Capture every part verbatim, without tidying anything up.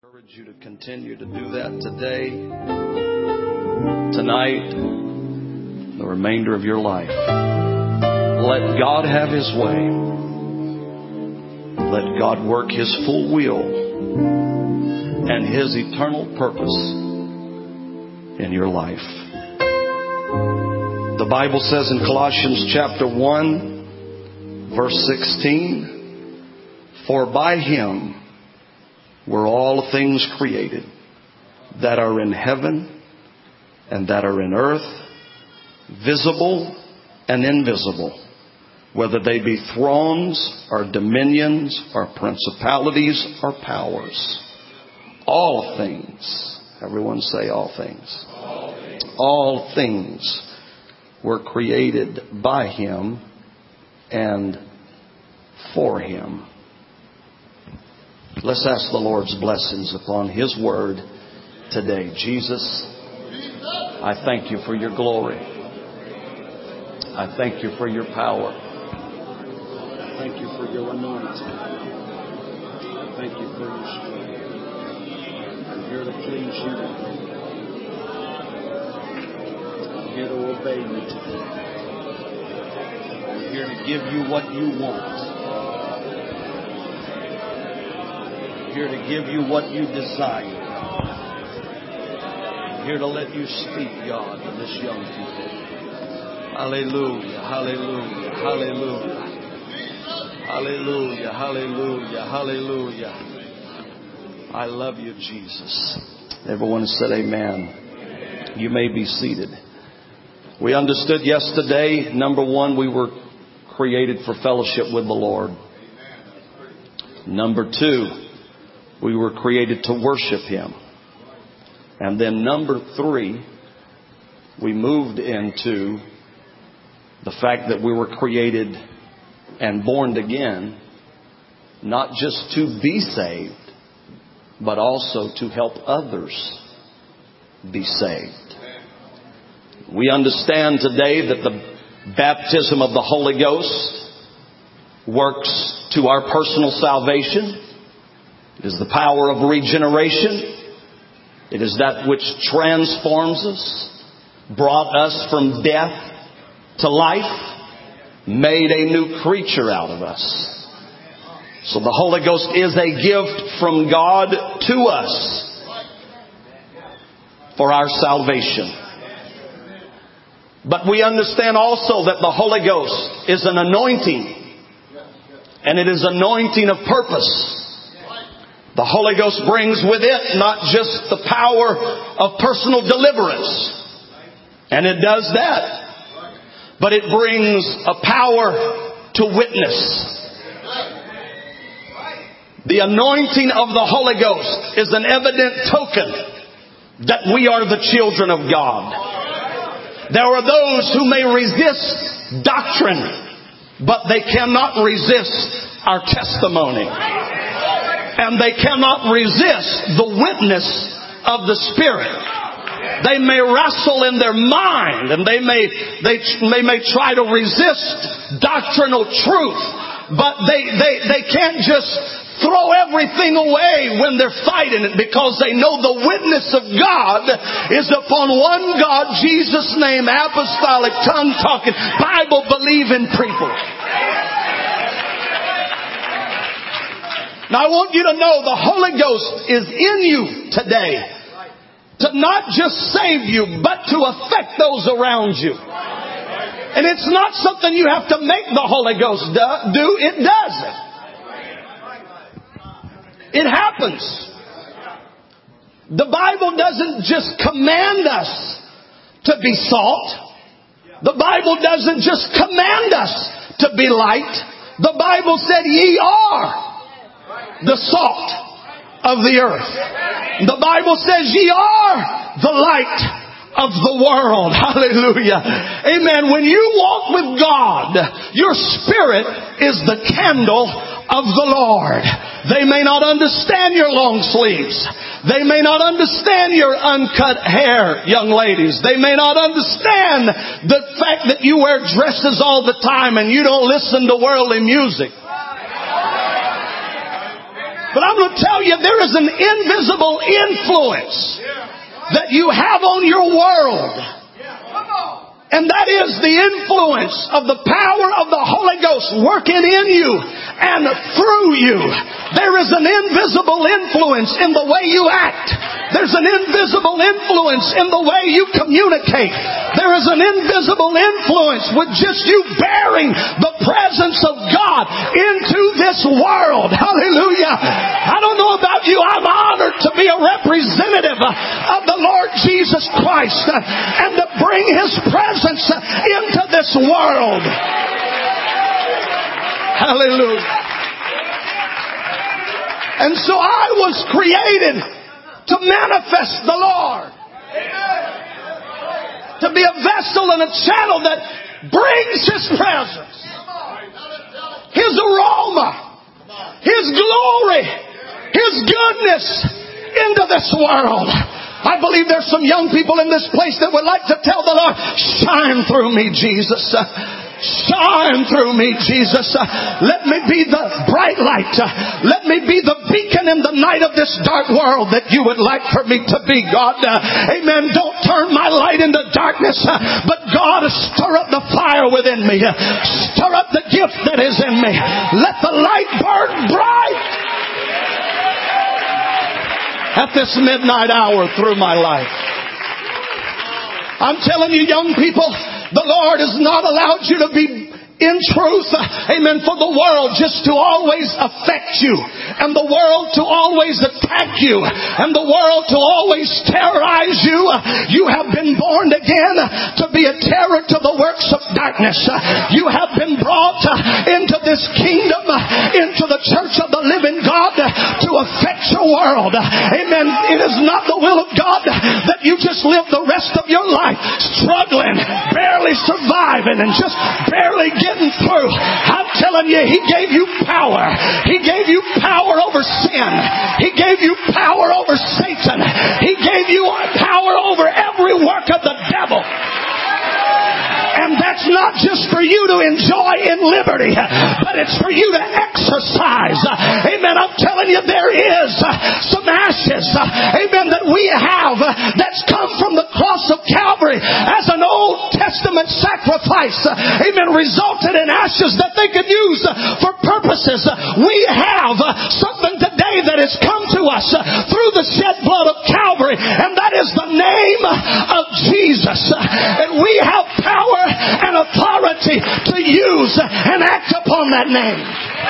encourage you to continue to do that today, tonight, the remainder of your life. Let God have His way. Let God work His full will and His eternal purpose in your life. The Bible says in Colossians chapter one, verse sixteen, "For by Him were all things created that are in heaven and that are in earth, visible and invisible, whether they be thrones or dominions or principalities or powers. All things," everyone say all things. All things. All things were created by Him and for Him. Let's ask the Lord's blessings upon His word today. Jesus, I thank You for Your glory. I thank You for Your power. I thank You for Your anointing. I thank You for Your strength. I'm here to please You. I'm here to obey You today. I'm here to give You what You want. Here to give You what You desire. Here to let You speak, God, to this young people. Hallelujah, hallelujah, hallelujah. Hallelujah, hallelujah, hallelujah. I love You, Jesus. Everyone said amen. You may be seated. We understood yesterday, number one, we were created for fellowship with the Lord. Number two, we were created to worship Him. And then number three, we moved into the fact that we were created and born again, not just to be saved, but also to help others be saved. We understand today that the baptism of the Holy Ghost works to our personal salvation. It is the power of regeneration. It is that which transforms us, brought us from death to life, made a new creature out of us. So the Holy Ghost is a gift from God to us for our salvation. But we understand also that the Holy Ghost is an anointing, and it is anointing of purpose. The Holy Ghost brings with it not just the power of personal deliverance, and it does that, but it brings a power to witness. The anointing of the Holy Ghost is an evident token that we are the children of God. There are those who may resist doctrine, but they cannot resist our testimony. And they cannot resist the witness of the Spirit. They may wrestle in their mind, and they may they, they may try to resist doctrinal truth, but they, they, they can't just throw everything away when they're fighting it, because they know the witness of God is upon one God, Jesus' name, apostolic, tongue-talking, Bible-believing people. Now I want you to know the Holy Ghost is in you today to not just save you, but to affect those around you. And it's not something you have to make the Holy Ghost do. It does. It happens. The Bible doesn't just command us to be salt. The Bible doesn't just command us to be light. The Bible said, "Ye are the salt of the earth." The Bible says, "Ye are the light of the world." Hallelujah. Amen. When you walk with God, your spirit is the candle of the Lord. They may not understand your long sleeves. They may not understand your uncut hair, young ladies. They may not understand the fact that you wear dresses all the time and you don't listen to worldly music. But I'm going to tell you, there is an invisible influence that you have on your world. And that is the influence of the power of the Holy Ghost working in you and through you. There is an invisible influence in the way you act. There's an invisible influence in the way you communicate. There is an invisible influence with just you bearing the presence of God into this world. Hallelujah. I don't know about you. I'm honored to be a representative of the Lord Jesus Christ and to bring His presence into this world. Hallelujah. And so I was created to manifest the Lord. To be a vessel and a channel that brings His presence, His aroma, His glory, His goodness into this world. I believe there's some young people in this place that would like to tell the Lord, shine through me, Jesus. Shine through me, Jesus. Let me be the bright light. Let me be the beacon in the night of this dark world that you would like for me to be, God. Amen. Don't turn my light into darkness, but God, stir up the fire within me. Stir up the gift that is in me. Let the light burn bright at this midnight hour through my life. I'm telling you, young people, the Lord has not allowed you to be in truth, amen, for the world just to always affect you, and the world to always attack you, and the world to always terrorize you. You have been born again to be a terror to the works of darkness. You have been brought into this kingdom, into the church of the living God, to affect your world. Amen. It is not the will of God that you just live the rest of your life struggling, barely surviving, and just barely getting getting through. I'm telling you, He gave you power. He gave you power over sin. He gave you power over Satan. He gave you power over every work of the devil. And that's not just for you to enjoy in liberty, but it's for you to exercise. Amen. I'm telling you, there is some ashes, amen, that we have that's come from the cross of Calvary as an Old Testament sacrifice. Amen. Resulted in ashes that they could use for purposes. We have something today that has come to us through the shed blood of Calvary, and that is the name of Jesus. And we have power and authority to use and act upon that name.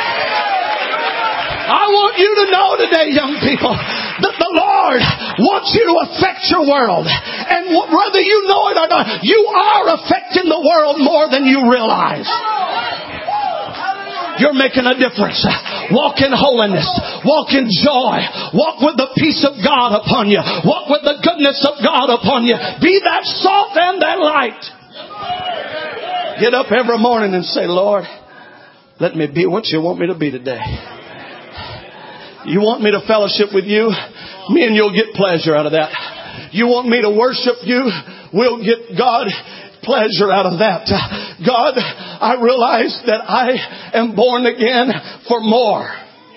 I want you to know today, young people, that the Lord wants you to affect your world. And whether you know it or not, you are affecting the world more than you realize. You're making a difference. Walk in holiness. Walk in joy. Walk with the peace of God upon you. Walk with the goodness of God upon you. Be that salt and that light. Get up every morning and say, Lord, let me be what you want me to be today. You want me to fellowship with you? Me and you'll get pleasure out of that. You want me to worship you? We'll get God pleasure out of that. God, I realize that I am born again for more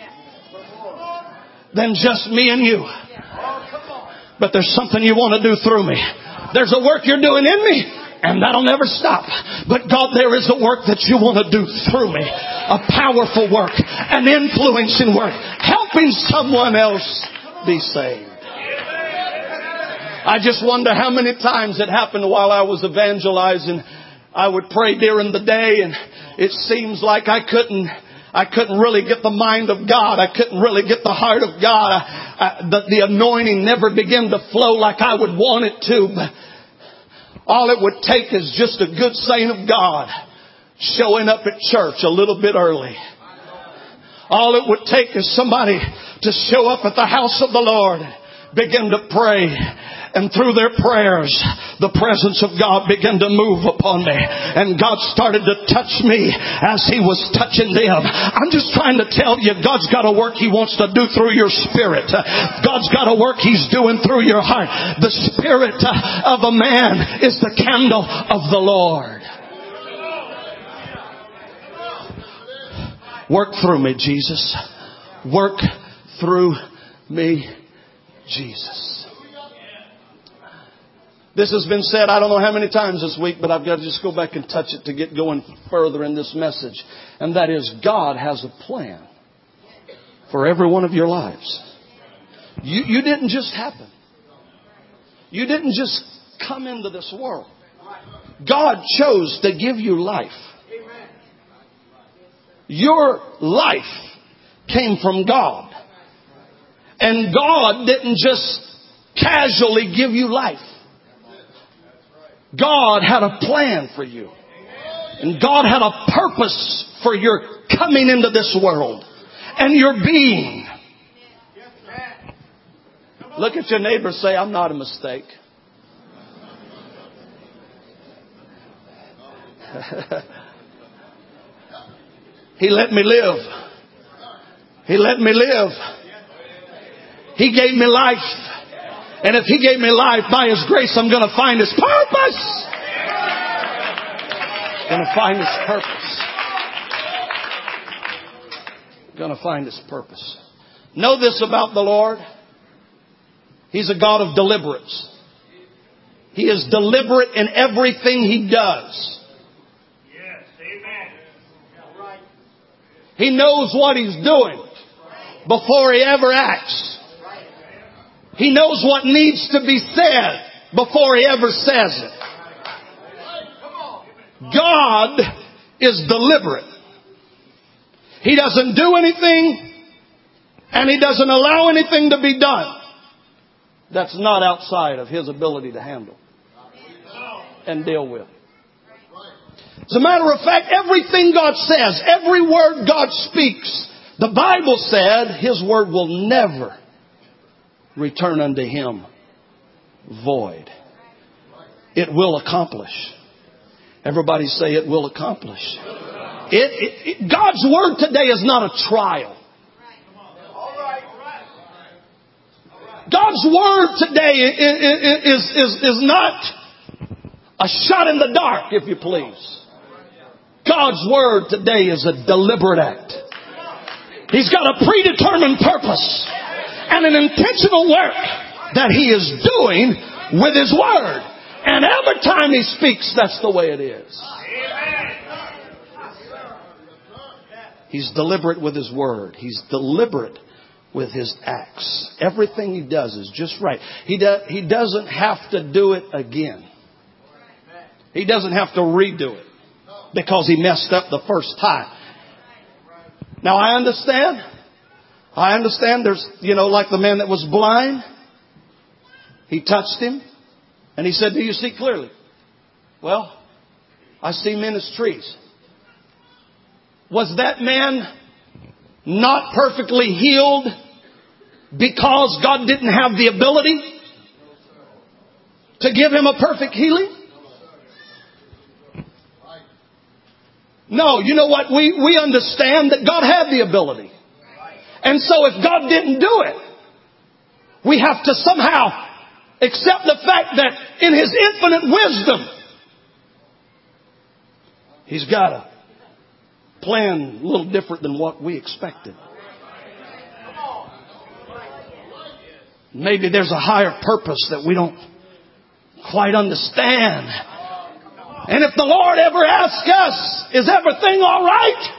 than just me and you. But there's something you want to do through me. There's a work you're doing in me, and that'll never stop. But God, there is a work that you want to do through me. A powerful work. An influencing work. Helping someone else be saved. I just wonder how many times it happened while I was evangelizing. I would pray during the day, and it seems like I couldn't I couldn't really get the mind of God. I couldn't really get the heart of God. I, I, the, the anointing never began to flow like I would want it to. But all it would take is just a good saint of God showing up at church a little bit early. All it would take is somebody to show up at the house of the Lord, begin to pray. And through their prayers, the presence of God began to move upon me. And God started to touch me as He was touching them. I'm just trying to tell you, God's got a work He wants to do through your spirit. God's got a work He's doing through your heart. The spirit of a man is the candle of the Lord. Work through me, Jesus. Work through me, Jesus. This has been said I don't know how many times this week, but I've got to just go back and touch it to get going further in this message. And that is, God has a plan for every one of your lives. You, you didn't just happen. You didn't just come into this world. God chose to give you life. Your life came from God. And God didn't just casually give you life. God had a plan for you. And God had a purpose for your coming into this world and your being. Look at your neighbor and say, I'm not a mistake. He let me live. He let me live. He gave me life. And if He gave me life by His grace, I'm going to find His purpose. Going to find His purpose. Going to find His purpose. Know this about the Lord. He's a God of deliberate. He is deliberate in everything He does. Yes, amen. He knows what He's doing before He ever acts. He knows what needs to be said before He ever says it. God is deliberate. He doesn't do anything, and He doesn't allow anything to be done that's not outside of His ability to handle and deal with. As a matter of fact, everything God says, every word God speaks, the Bible said His word will never return unto Him void. It will accomplish. Everybody say it will accomplish. It, it, it, God's word today is not a trial. God's word today is, is, is, is not a shot in the dark, if you please. God's word today is a deliberate act. He's got a predetermined purpose and an intentional work that He is doing with His word. And every time He speaks, that's the way it is. He's deliberate with His word. He's deliberate with His acts. Everything He does is just right. He, do, he doesn't have to do it again. He doesn't have to redo it because He messed up the first time. Now I understand. I understand there's, you know, like the man that was blind. He touched him and He said, do you see clearly? Well, I see men as trees. Was that man not perfectly healed because God didn't have the ability to give him a perfect healing? No, you know what? We, we understand that God had the ability. And so if God didn't do it, we have to somehow accept the fact that in His infinite wisdom, He's got a plan a little different than what we expected. Maybe there's a higher purpose that we don't quite understand. And if the Lord ever asks us, is everything all right?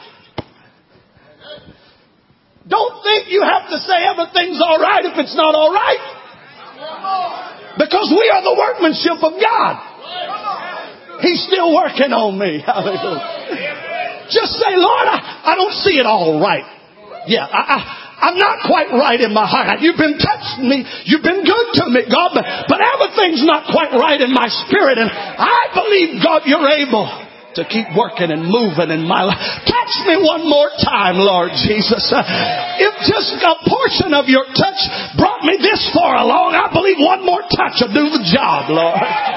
Don't think you have to say everything's all right if it's not all right. Because we are the workmanship of God. He's still working on me. Hallelujah. Just say, Lord, I, I don't see it all right. Yeah, I, I, I'm not quite right in my heart. You've been touching me. You've been good to me, God. But, but everything's not quite right in my spirit. And I believe, God, you're able to keep working and moving in my life. Touch me one more time, Lord Jesus. Uh, if just a portion of your touch brought me this far along, I believe one more touch will do the job, Lord.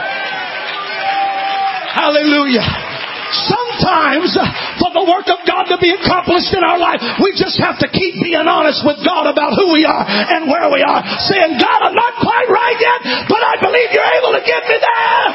Hallelujah. Sometimes uh, for the work of God to be accomplished in our life, we just have to keep being honest with God about who we are and where we are. Saying, God, I'm not quite right yet, but I believe you're able to get me there.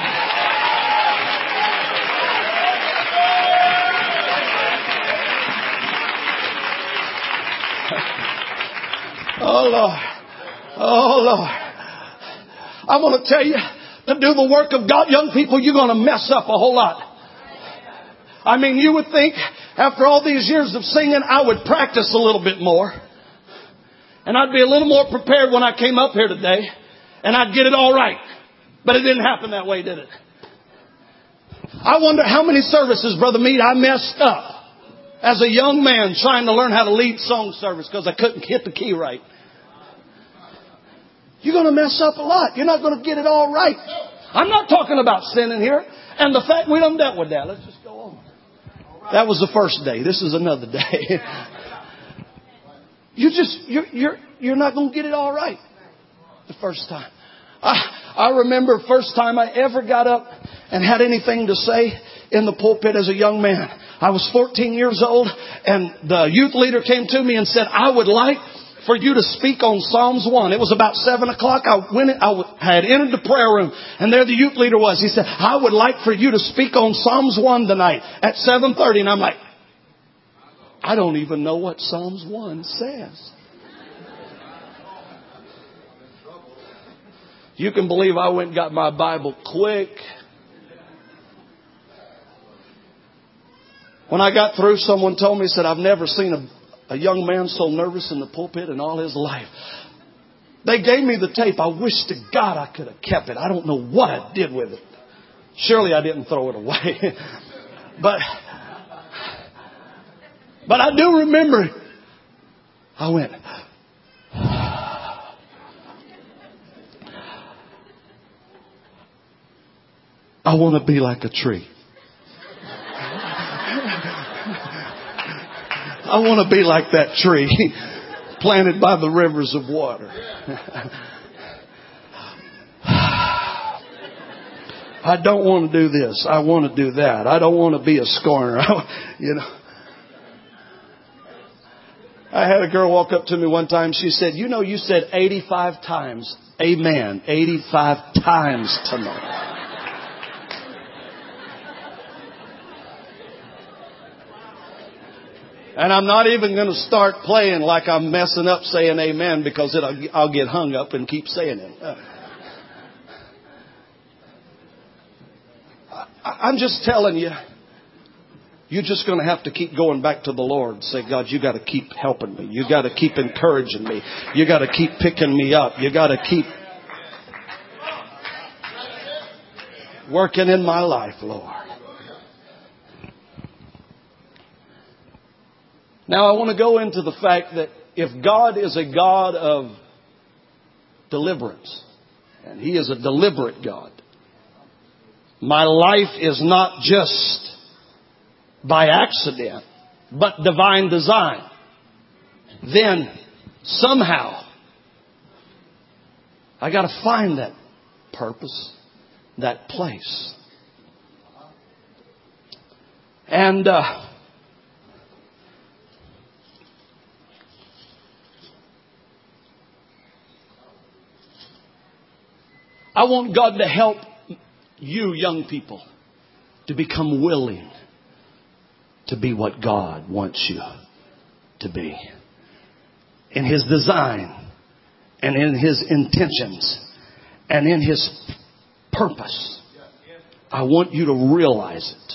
Oh, Lord. Oh, Lord. I want to tell you, to do the work of God, young people, you're going to mess up a whole lot. I mean, you would think after all these years of singing, I would practice a little bit more. And I'd be a little more prepared when I came up here today. And I'd get it all right. But it didn't happen that way, did it? I wonder how many services, Brother Meade, I messed up as a young man trying to learn how to lead song service because I couldn't hit the key right. You're going to mess up a lot. You're not going to get it all right. I'm not talking about sinning here. And the fact we done dealt with that. Let's just go on. That was the first day. This is another day. You just, you're, you're, you're not going to get it all right the first time. I, I remember first time I ever got up and had anything to say in the pulpit as a young man. I was fourteen years old and the youth leader came to me and said, I would like for you to speak on Psalms one. It was about seven o'clock. I went, I had entered the prayer room and there the youth leader was. He said, I would like for you to speak on Psalms one tonight at seven thirty. And I'm like, I don't even know what Psalms one says. You can believe I went and got my Bible quick. When I got through, someone told me, said, I've never seen a, a young man so nervous in the pulpit in all his life. They gave me the tape. I wish to God I could have kept it. I don't know what I did with it. Surely I didn't throw it away. but, but I do remember I went, I want to be like a tree. I want to be like that tree planted by the rivers of water. I don't want to do this. I want to do that. I don't want to be a scorner. You know. I had a girl walk up to me one time. She said, you know, you said eighty-five times, amen, eighty-five times tonight. And I'm not even going to start playing like I'm messing up saying amen because it'll, I'll get hung up and keep saying it. Uh, I, I'm just telling you, you're just going to have to keep going back to the Lord and say, God, you got to keep helping me. You got to keep encouraging me. You got to keep picking me up. You got to keep working in my life, Lord. Now, I want to go into the fact that if God is a God of deliverance, and He is a deliberate God, my life is not just by accident, but divine design, then somehow I got to find that purpose, that place. And uh I want God to help you young people to become willing to be what God wants you to be. In His design and in His intentions and in His purpose. I want you to realize it.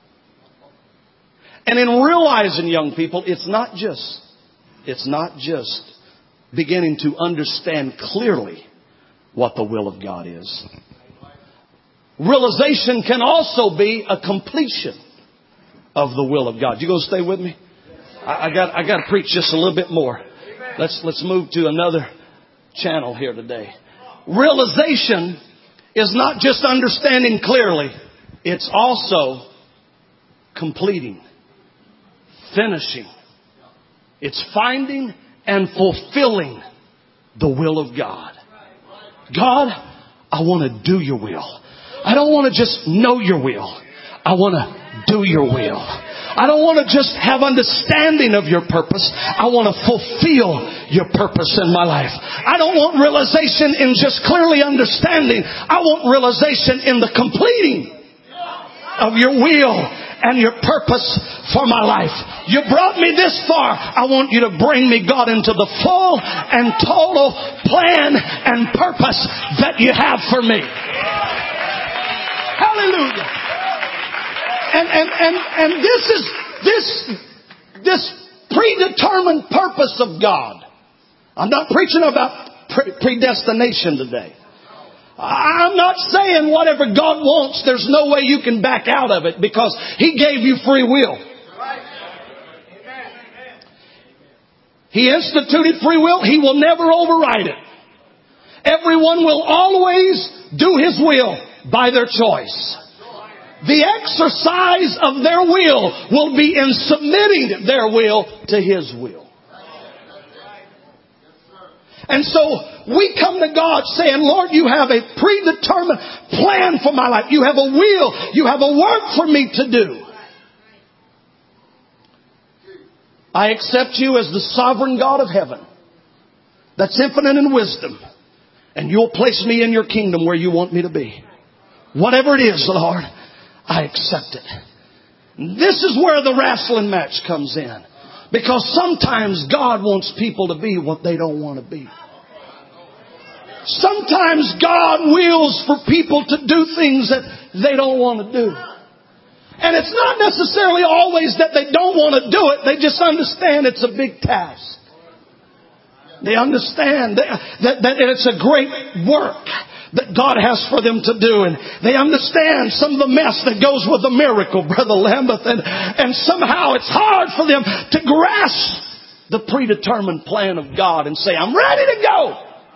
And in realizing, young people, it's not just, it's not just beginning to understand clearly what the will of God is. Realization can also be a completion of the will of God. You gonna stay with me? I, I got I got to preach just a little bit more. Let's let's move to another channel here today. Realization is not just understanding clearly; it's also completing, finishing. It's finding and fulfilling the will of God. God, I want to do your will. I don't want to just know your will. I want to do your will. I don't want to just have understanding of your purpose. I want to fulfill your purpose in my life. I don't want realization in just clearly understanding. I want realization in the completing of your will and your purpose for my life. You brought me this far. I want you to bring me, God, into the full and total plan and purpose that you have for me. Hallelujah. And, and, and, and this is, this, this predetermined purpose of God. I'm not preaching about pre- predestination today. I'm not saying whatever God wants, there's no way you can back out of it because He gave you free will. He instituted free will. He will never override it. Everyone will always do His will by their choice. The exercise of their will will be in submitting their will to His will. And so we come to God saying, Lord, you have a predetermined plan for my life. You have a will. You have a work for me to do. I accept you as the sovereign God of heaven that's infinite in wisdom. And you'll place me in your kingdom where you want me to be. Whatever it is, Lord, I accept it. This is where the wrestling match comes in. Because sometimes God wants people to be what they don't want to be. Sometimes God wills for people to do things that they don't want to do. And it's not necessarily always that they don't want to do it. They just understand it's a big task. They understand that, that, that it's a great work that God has for them to do. And they understand some of the mess that goes with the miracle, Brother Lambeth. And, and somehow it's hard for them to grasp the predetermined plan of God and say, I'm ready to go.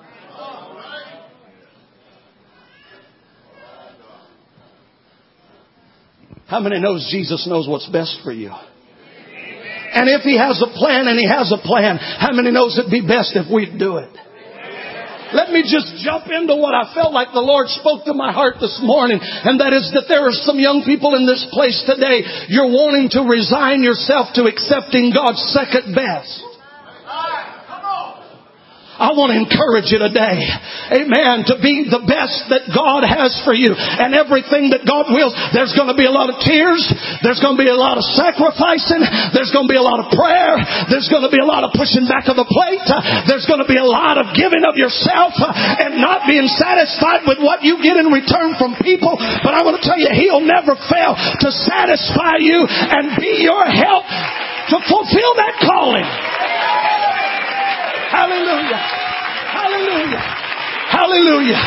How many knows Jesus knows what's best for you? And if He has a plan, and He has a plan, how many knows it'd be best if we'd do it? Let me just jump into what I felt like the Lord spoke to my heart this morning. And that is that there are some young people in this place today. You're wanting to resign yourself to accepting God's second best. I want to encourage you today, amen, to be the best that God has for you. And everything that God wills, there's going to be a lot of tears. There's going to be a lot of sacrificing. There's going to be a lot of prayer. There's going to be a lot of pushing back of the plate. There's going to be a lot of giving of yourself and not being satisfied with what you get in return from people. But I want to tell you, He'll never fail to satisfy you and be your help to fulfill that calling. Hallelujah. Hallelujah. Hallelujah.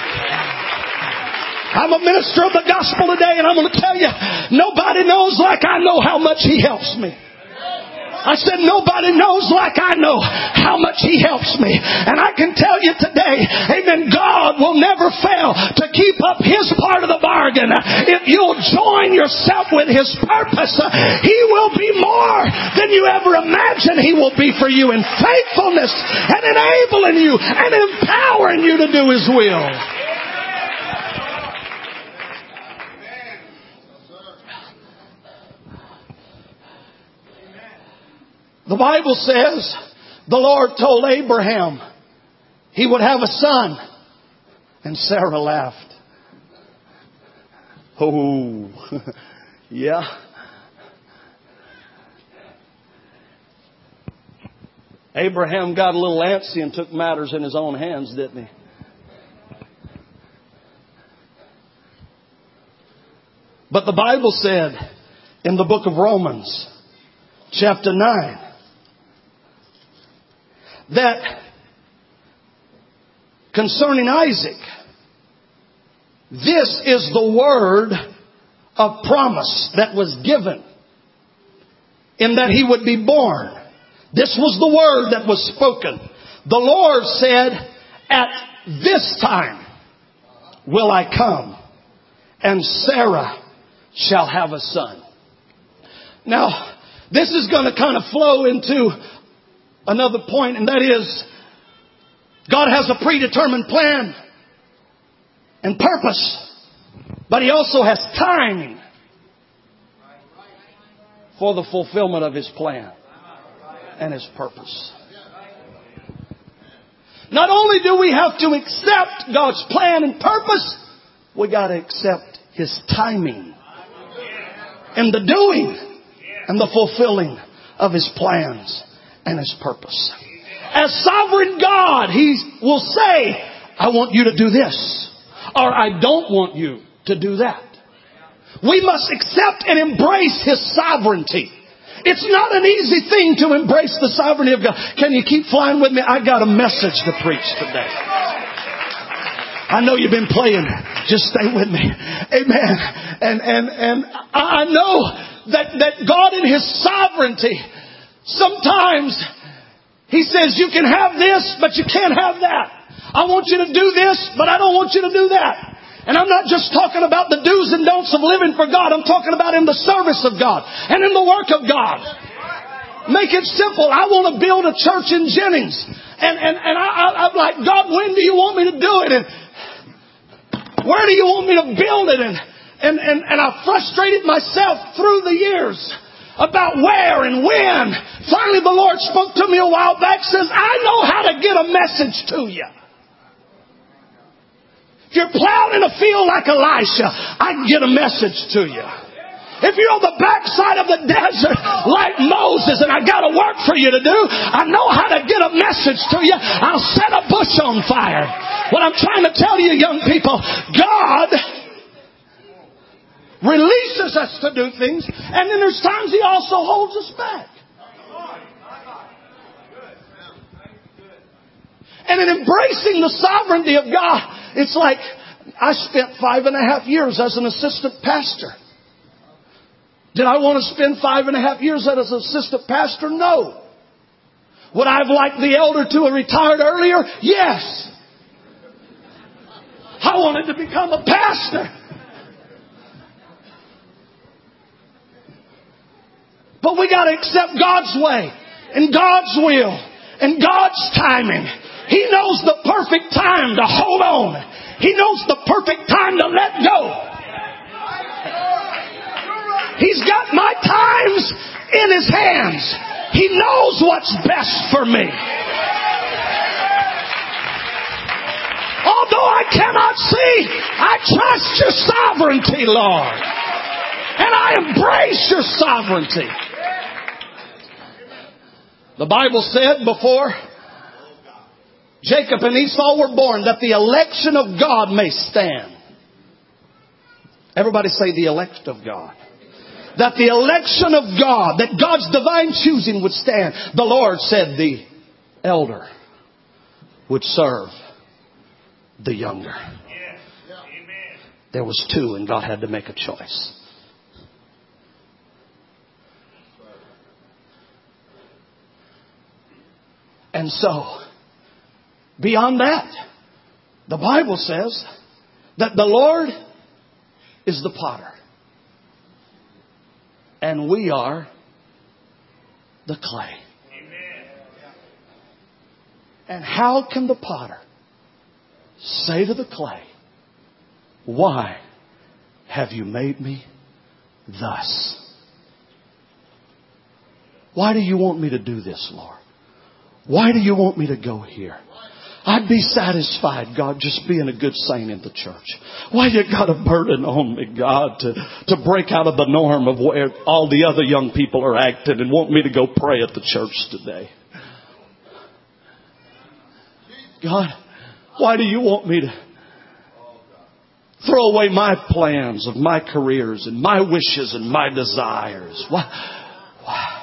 I'm a minister of the gospel today, and I'm going to tell you, nobody knows like I know how much He helps me. I said, nobody knows like I know how much He helps me. And I can tell you today, amen, God will never fail to keep up His part of the bargain. If you'll join yourself with His purpose, He will be more than you ever imagined He will be for you in faithfulness and enabling you and empowering you to do His will. The Bible says the Lord told Abraham he would have a son. And Sarah laughed. Oh, yeah. Abraham got a little antsy and took matters in his own hands, didn't he? But the Bible said in the book of Romans, chapter nine, that concerning Isaac, this is the word of promise that was given in that he would be born. This was the word that was spoken. The Lord said, at this time will I come, and Sarah shall have a son. Now, this is going to kind of flow into another point, and that is God has a predetermined plan and purpose, but He also has timing for the fulfillment of His plan and His purpose. Not only do we have to accept God's plan and purpose, we got to accept His timing in the doing and the fulfilling of His plans and His purpose. As sovereign God, He will say, I want you to do this, or I don't want you to do that. We must accept and embrace His sovereignty. It's not an easy thing to embrace the sovereignty of God. Can you keep flying with me? I got a message to preach today. I know you've been playing. Just stay with me. Amen. And and and I know that, that God in His sovereignty, sometimes He says you can have this, but you can't have that. I want you to do this, but I don't want you to do that. And I'm not just talking about the do's and don'ts of living for God. I'm talking about in the service of God and in the work of God. Make it simple. I want to build a church in Jennings. And, and, and I, I, I'm like, God, when do you want me to do it? And where do you want me to build it? And, and, and, and I frustrated myself through the years about where and when. Finally, the Lord spoke to me a while back, says, I know how to get a message to you. If you're plowing in a field like Elisha, I can get a message to you. If you're on the backside of the desert like Moses and I got a work for you to do, I know how to get a message to you. I'll set a bush on fire. What I'm trying to tell you, young people, God releases us to do things, and then there's times He also holds us back. And in embracing the sovereignty of God, it's like I spent five and a half years as an assistant pastor. Did I want to spend five and a half years as an assistant pastor? No. Would I have liked the elder to have retired earlier? Yes. I wanted to become a pastor. But we got to accept God's way and God's will and God's timing. He knows the perfect time to hold on. He knows the perfect time to let go. He's got my times in His hands. He knows what's best for me. Although I cannot see, I trust Your sovereignty, Lord. And I embrace Your sovereignty. The Bible said before Jacob and Esau were born that the election of God may stand. Everybody say the elect of God. That the election of God, that God's divine choosing would stand. The Lord said the elder would serve the younger. There was two and God had to make a choice. And so, beyond that, the Bible says that the Lord is the potter. And we are the clay. And how can the potter say to the clay, why have you made me thus? Why do you want me to do this, Lord? Why do you want me to go here? I'd be satisfied, God, just being a good saint in the church. Why you got a burden on me, God, to, to break out of the norm of where all the other young people are acting and want me to go pray at the church today? God, why do you want me to throw away my plans of my careers and my wishes and my desires? Why? Why?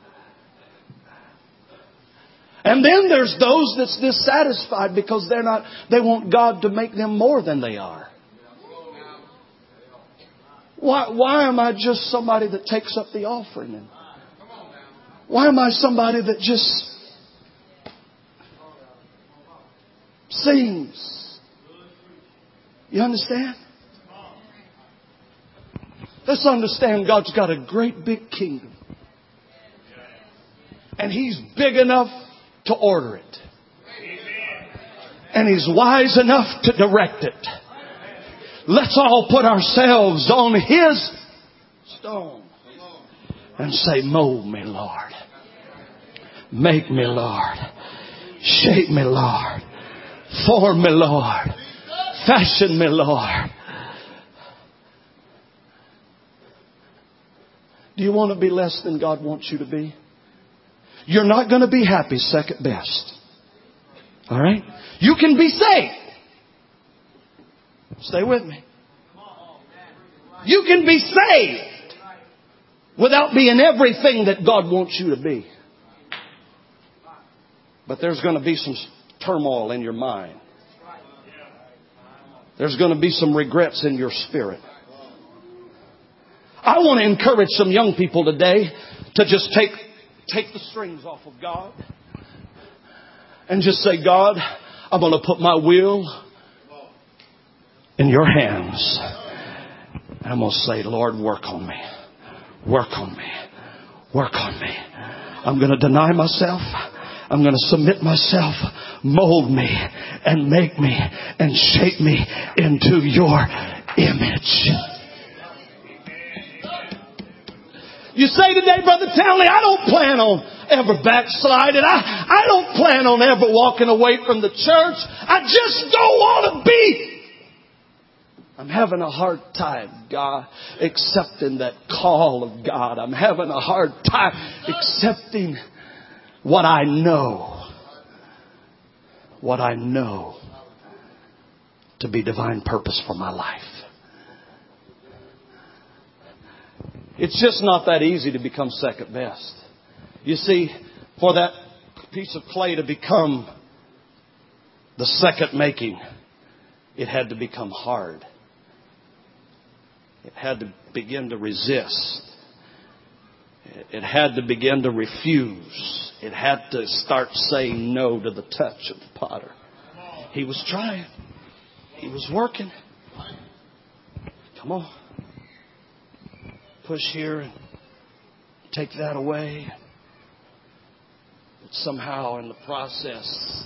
And then there's those that's dissatisfied because they're not, they want God to make them more than they are. Why, why am I just somebody that takes up the offering? And why am I somebody that just sings? You understand? Let's understand God's got a great big kingdom. And He's big enough to order it. And He's wise enough to direct it. Let's all put ourselves on His stone and say, mold me, Lord. Make me, Lord. Shape me, Lord. Form me, Lord. Fashion me, Lord. Do you want to be less than God wants you to be? You're not going to be happy second best. All right? You can be saved. Stay with me. You can be saved without being everything that God wants you to be. But there's going to be some turmoil in your mind. There's going to be some regrets in your spirit. I want to encourage some young people today to just take, take the strings off of God and just say, God, I'm going to put my will in your hands. And I'm going to say, Lord, work on me. Work on me. Work on me. I'm going to deny myself. I'm going to submit myself. Mold me and make me and shape me into your image. You say today, Brother Townley, I don't plan on ever backsliding. I, I don't plan on ever walking away from the church. I just don't want to be. I'm having a hard time, God, accepting that call of God. I'm having a hard time accepting what I know. What I know to be divine purpose for my life. It's just not that easy to become second best. You see, for that piece of clay to become the second making, it had to become hard. It had to begin to resist. It had to begin to refuse. It had to start saying no to the touch of the potter. He was trying. He was working. Come on. Push here and take that away. But somehow in the process,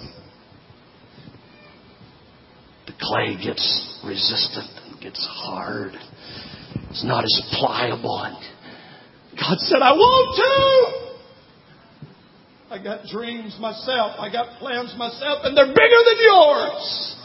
the clay gets resistant and gets hard. It's not as pliable. And God said, I want to. I got dreams myself. I got plans myself, and they're bigger than yours.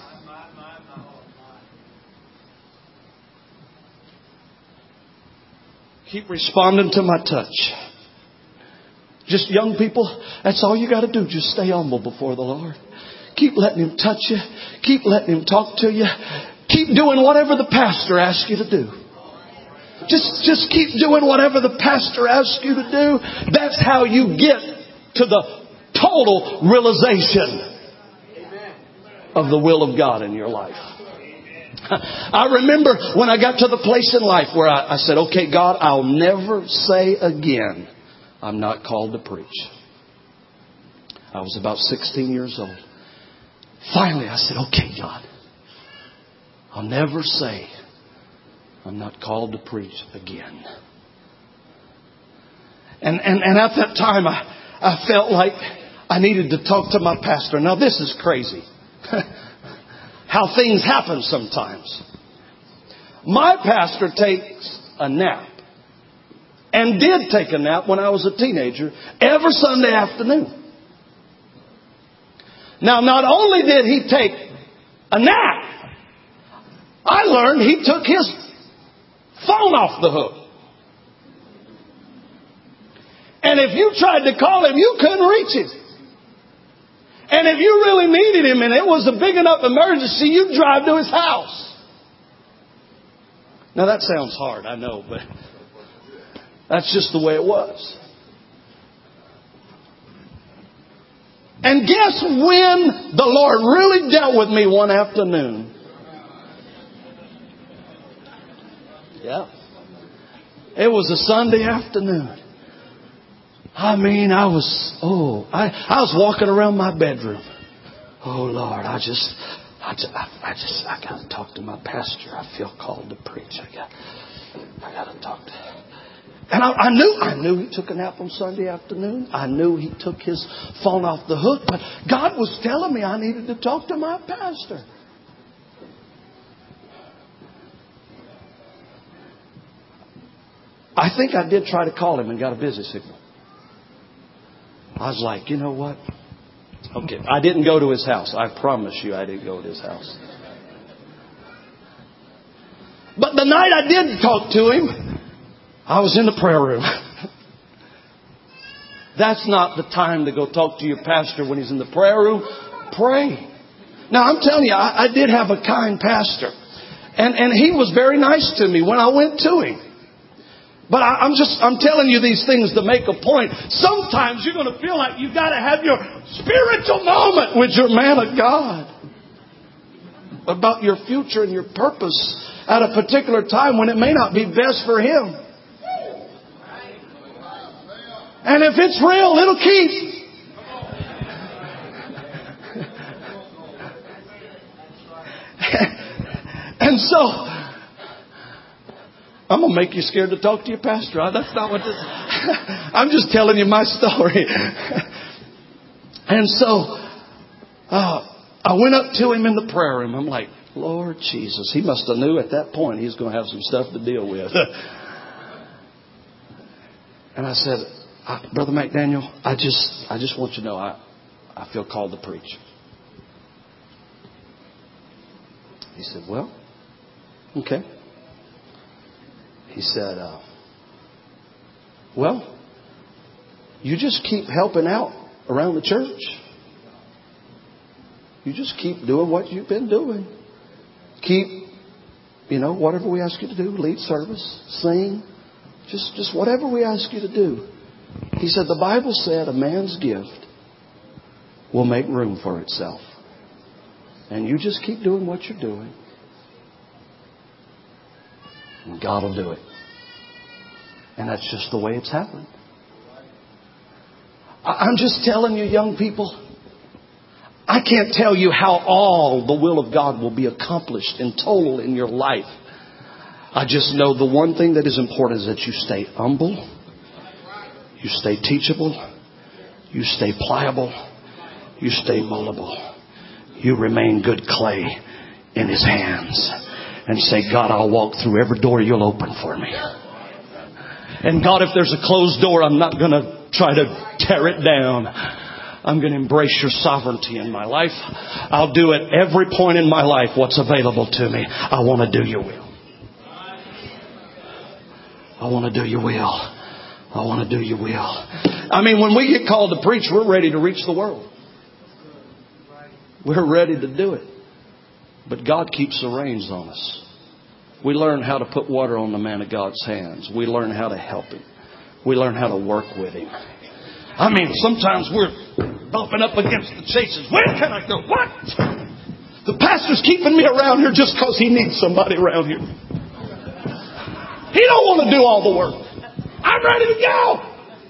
Keep responding to my touch. Just young people, that's all you got to do. Just stay humble before the Lord. Keep letting Him touch you. Keep letting Him talk to you. Keep doing whatever the pastor asks you to do. Just, just keep doing whatever the pastor asks you to do. That's how you get to the total realization of the will of God in your life. I remember when I got to the place in life where I, I said, okay, God, I'll never say again, I'm not called to preach. I was about sixteen years old. Finally, I said, okay, God, I'll never say I'm not called to preach again. And, and, and at that time, I, I felt like I needed to talk to my pastor. Now, this is crazy. How things happen sometimes. My pastor takes a nap. And did take a nap when I was a teenager every Sunday afternoon. Now, not only did he take a nap, I learned he took his phone off the hook. And if you tried to call him, you couldn't reach him. And if you really needed him and it was a big enough emergency, you'd drive to his house. Now that sounds hard, I know, but that's just the way it was. And guess when the Lord really dealt with me one afternoon? Yeah. It was a Sunday afternoon. I mean, I was, oh, I, I was walking around my bedroom. Oh, Lord, I just, I just, I, I just, I got to talk to my pastor. I feel called to preach. I got, I got to talk to And I, I knew, I knew he took a nap on Sunday afternoon. I knew he took his phone off the hook. But God was telling me I needed to talk to my pastor. I think I did try to call him and got a busy signal. I was like, you know what? Okay, I didn't go to his house. I promise you I didn't go to his house. But the night I did talk to him, I was in the prayer room. That's not the time to go talk to your pastor when he's in the prayer room. Pray. Now, I'm telling you, I, I did have a kind pastor. And, and he was very nice to me when I went to him. But I, I'm just, I'm telling you these things to make a point. Sometimes you're going to feel like you've got to have your spiritual moment with your man of God. About your future and your purpose at a particular time when it may not be best for him. And if it's real, it'll keep. And so, I'm going to make you scared to talk to your pastor. That's not what this is. I'm just telling you my story. And so, uh, I went up to him in the prayer room. I'm like, Lord Jesus. He must have knew at that point he was going to have some stuff to deal with. And I said, Brother McDaniel, I just, I just want you to know I, I feel called to preach. He said, well, okay. He said, uh, well, you just keep helping out around the church. You just keep doing what you've been doing. Keep, you know, whatever we ask you to do, lead service, sing, just, just whatever we ask you to do. He said, the Bible said a man's gift will make room for itself. And you just keep doing what you're doing. And God will do it. And that's just the way it's happened. I'm just telling you, young people, I can't tell you how all the will of God will be accomplished in total in your life. I just know the one thing that is important is that you stay humble, you stay teachable, you stay pliable, you stay moldable. You remain good clay in His hands and say, God, I'll walk through every door you'll open for me. And God, if there's a closed door, I'm not going to try to tear it down. I'm going to embrace your sovereignty in my life. I'll do at every point in my life what's available to me. I want to do your will. I want to do your will. I want to do your will. I mean, when we get called to preach, we're ready to reach the world. We're ready to do it. But God keeps the reins on us. We learn how to put water on the man of God's hands. We learn how to help him. We learn how to work with him. I mean, sometimes we're bumping up against the chases. When can I go? What? The pastor's keeping me around here just because he needs somebody around here. He don't want to do all the work. I'm ready to go.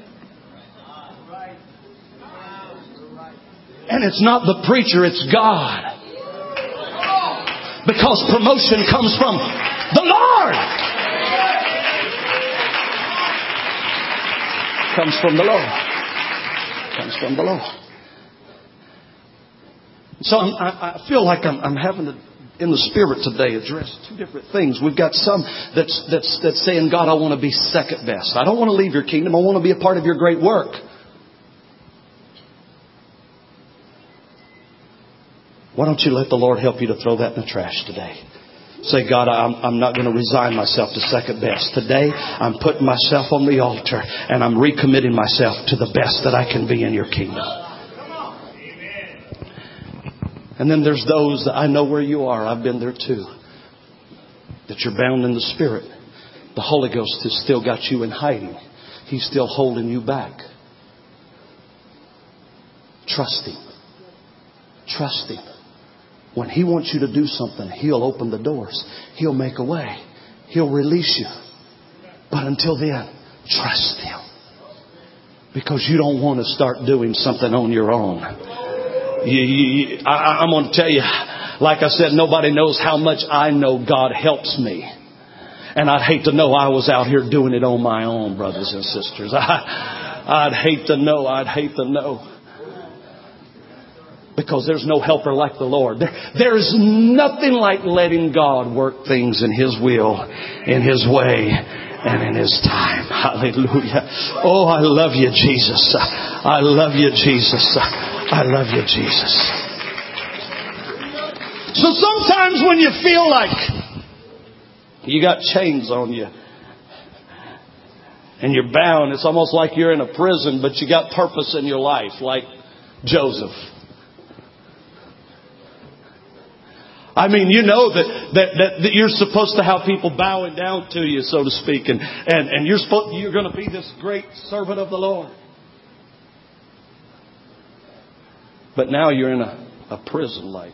And it's not the preacher, it's God. Because promotion comes from the Lord. Comes from the Lord. Comes from the Lord. So I'm, I, I feel like I'm, I'm having to, in the Spirit today, address two different things. We've got some that's, that's, that's saying, God, I want to be second best. I don't want to leave your kingdom. I want to be a part of your great work. Why don't you let the Lord help you to throw that in the trash today? Say, God, I'm, I'm not going to resign myself to second best. Today, I'm putting myself on the altar and I'm recommitting myself to the best that I can be in your kingdom. And then there's those that I know where you are. I've been there too. That you're bound in the Spirit. The Holy Ghost has still got you in hiding. He's still holding you back. Trust Him. Trust Him. When He wants you to do something, He'll open the doors. He'll make a way. He'll release you. But until then, trust Him. Because you don't want to start doing something on your own. You, you, I, I'm going to tell you, like I said, nobody knows how much I know God helps me. And I'd hate to know I was out here doing it on my own, brothers and sisters. I, I'd hate to know. I'd hate to know. Because there's no helper like the Lord. There, there's nothing like letting God work things in His will, in His way, and in His time. Hallelujah. Oh, I love you, Jesus. I love you, Jesus. I love you, Jesus. So sometimes when you feel like you got chains on you, And you're bound. It's almost like you're in a prison, but you got purpose in your life, like Joseph. I mean, you know that, that, that, that you're supposed to have people bowing down to you, so to speak. And, and, and you're supposed, you're going to be this great servant of the Lord. But now you're in a, a prison like.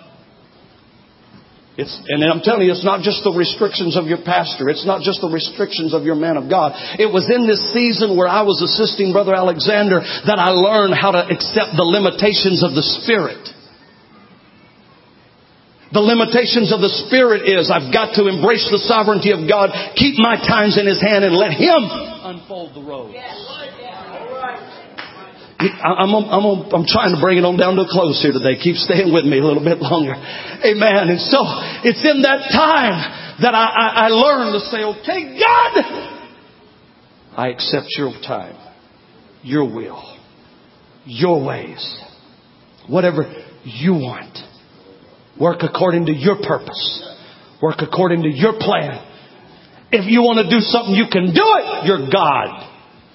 It's, and I'm telling you, it's not just the restrictions of your pastor. It's not just the restrictions of your man of God. It was in this season where I was assisting Brother Alexander that I learned how to accept the limitations of the Spirit. The limitations of the Spirit is I've got to embrace the sovereignty of God, keep my times in His hand, and let Him unfold the road. I'm, I'm, I'm trying to bring it on down to a close here today. Keep staying with me a little bit longer. Amen. And so it's in that time that I, I, I learned to say, okay, God, I accept your time, your will, your ways, whatever you want. Work according to your purpose. Work according to your plan. If you want to do something, you can do it. You're God.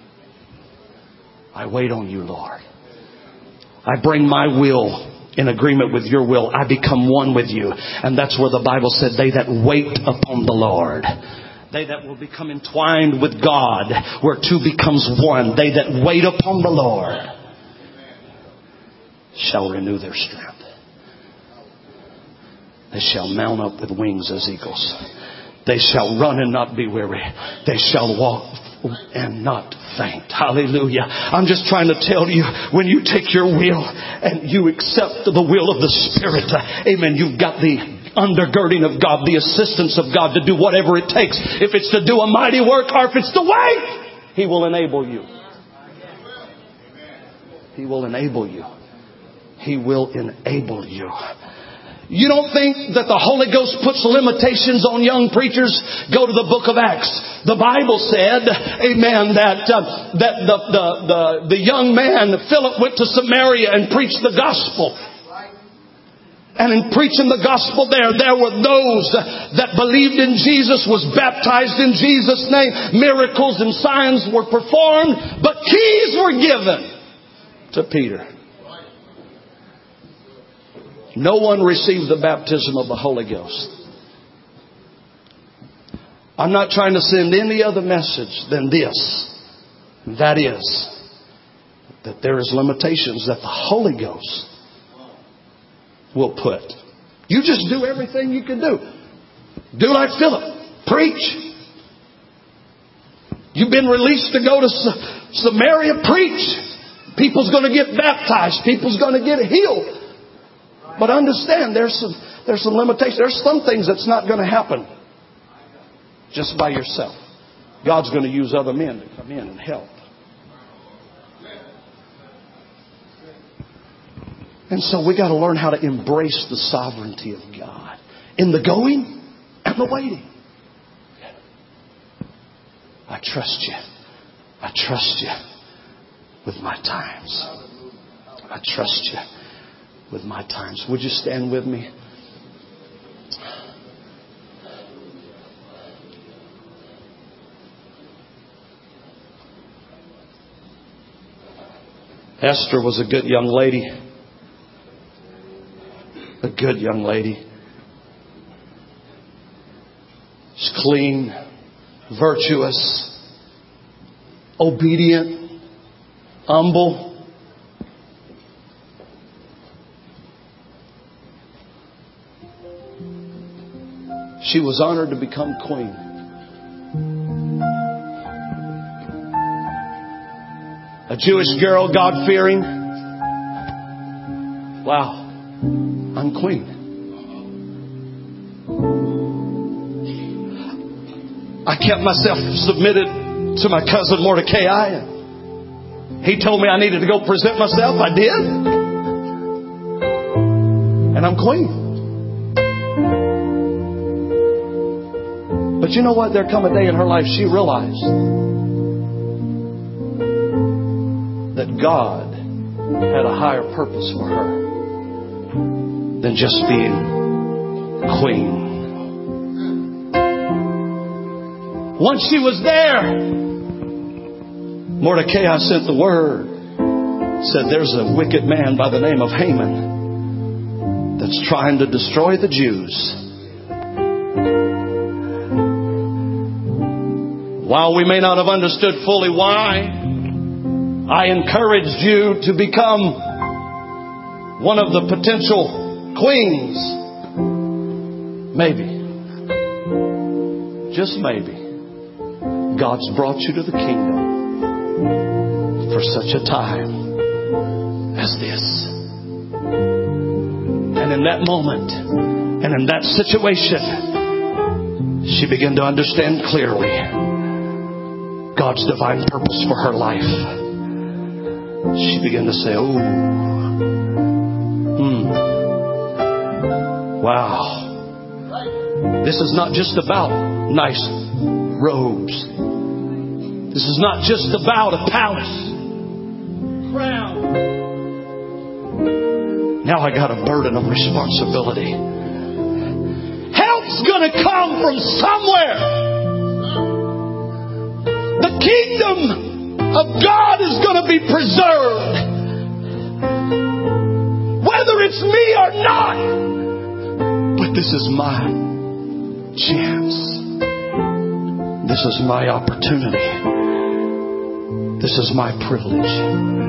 I wait on you, Lord. I bring my will in agreement with your will. I become one with you. And that's where the Bible said, they that wait upon the Lord, they that will become entwined with God, where two becomes one. They that wait upon the Lord shall renew their strength. They shall mount up with wings as eagles. They shall run and not be weary. They shall walk and not faint. Hallelujah. I'm just trying to tell you, when you take your will and you accept the will of the Spirit, amen, you've got the undergirding of God, the assistance of God to do whatever it takes. If it's to do a mighty work or if it's to wait, He will enable you. He will enable you. He will enable you. You don't think that the Holy Ghost puts limitations on young preachers? Go to the book of Acts. The Bible said, amen, that uh, that the, the, the, the young man, Philip, went to Samaria and preached the gospel. And in preaching the gospel there, there were those that believed in Jesus, was baptized in Jesus' name. Miracles and signs were performed, but keys were given to Peter. No one received the baptism of the Holy Ghost. I'm not trying to send any other message than this. That is, that there is limitations that the Holy Ghost will put. You just do everything you can do. Do like Philip. Preach. You've been released to go to Samaria. Preach. People's going to get baptized. People's going to get healed. But understand, there's some, there's some limitations. There's some things that's not going to happen just by yourself. God's going to use other men to come in and help. And so we got to learn how to embrace the sovereignty of God in the going and the waiting. I trust you. I trust you with my times. I trust you with my times. Would you stand with me? Esther was a good young lady. A good young lady. She's clean, virtuous, obedient, humble. She was honored to become queen. A Jewish girl, God-fearing. Wow, I'm queen. I kept myself submitted to my cousin Mordecai. He told me I needed to go present myself. I did. And I'm queen. But you know what? There come a day in her life she realized that God had a higher purpose for her than just being queen. Once she was there, Mordecai sent the word. Said there's a wicked man by the name of Haman that's trying to destroy the Jews. While we may not have understood fully why, I encouraged you to become one of the potential queens. Maybe, just maybe, God's brought you to the kingdom for such a time as this. And in that moment, and in that situation, she began to understand clearly God's divine purpose for her life. She began to say, oh, hmm, wow. This is not just about nice robes. This is not just about a palace crown. Now I got a burden of responsibility. Help's going to come from somewhere. The kingdom of God is going to be preserved. Whether it's me or not. But this is my chance. This is my opportunity. This is my privilege.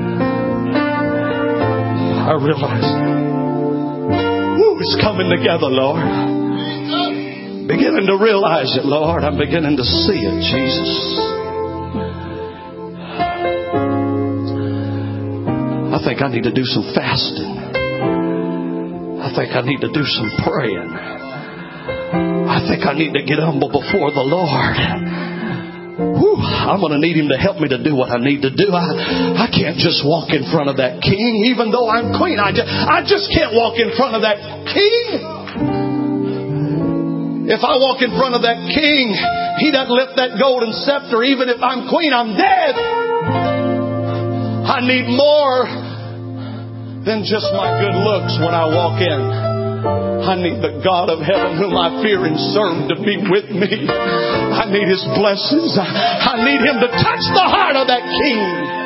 I realize, woo, it's coming together, Lord. Beginning to realize it, Lord. I'm beginning to see it, Jesus. I think I need to do some fasting. I think I need to do some praying. I think I need to get humble before the Lord. Whew, I'm going to need Him to help me to do what I need to do. I, I can't just walk in front of that king, even though I'm queen. I just, I just can't walk in front of that king. If I walk in front of that king, he doesn't lift that golden scepter. Even if I'm queen, I'm dead. I need more than just my good looks when I walk in. I need the God of heaven whom I fear and serve to be with me. I need His blessings. I need Him to touch the heart of that king.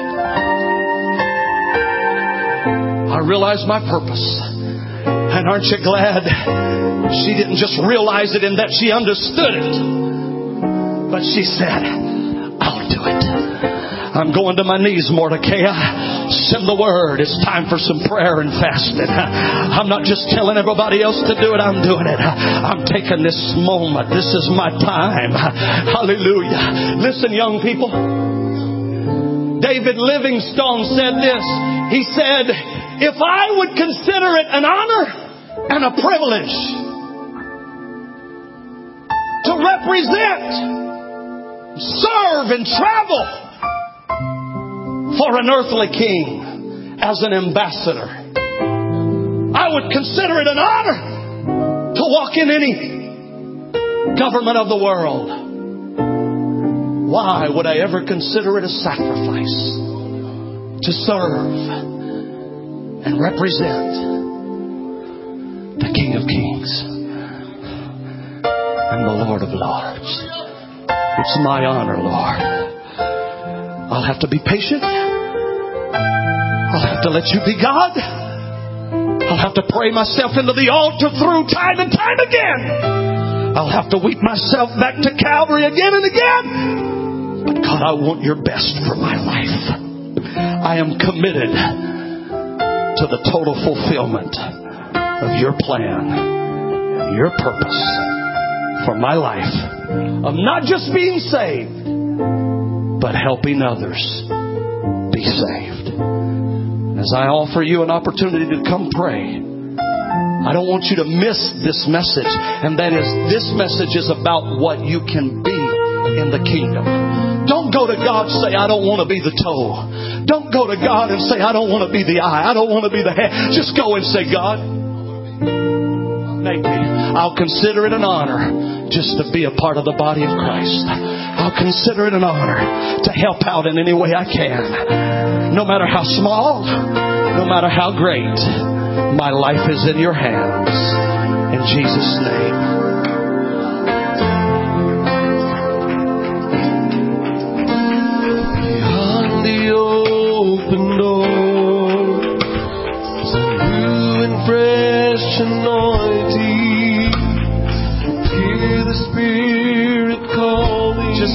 I realize my purpose. And aren't you glad she didn't just realize it in that she understood it, but she said, I'll do it. I'm going to my knees, Mordecai. Send the word. It's time for some prayer and fasting. I'm not just telling everybody else to do it. I'm doing it. I'm taking this moment. This is my time. Hallelujah. Listen, young people. David Livingstone said this. He said, if I would consider it an honor and a privilege to represent, serve, and travel for an earthly king as an ambassador, I would consider it an honor to walk in any government of the world. Why would I ever consider it a sacrifice to serve and represent the King of Kings and the Lord of Lords? It's my honor, Lord. I'll have to be patient. I'll have to let you be God. I'll have to pray myself into the altar through time and time again. I'll have to weep myself back to Calvary again and again. But God, I want your best for my life. I am committed to the total fulfillment of your plan, your purpose for my life, of not just being saved, but helping others be saved. As I offer you an opportunity to come pray, I don't want you to miss this message. And that is, this message is about what you can be in the kingdom. Don't go to God and say, I don't want to be the toe. Don't go to God and say, I don't want to be the eye. I don't want to be the head. Just go and say, God, make me. I'll consider it an honor just to be a part of the body of Christ. I'll consider it an honor to help out in any way I can. No matter how small, no matter how great, my life is in your hands. In Jesus' name.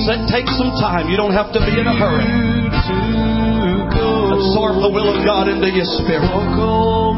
take some time. You don't have to be in a hurry. Absorb the will of God into your spirit.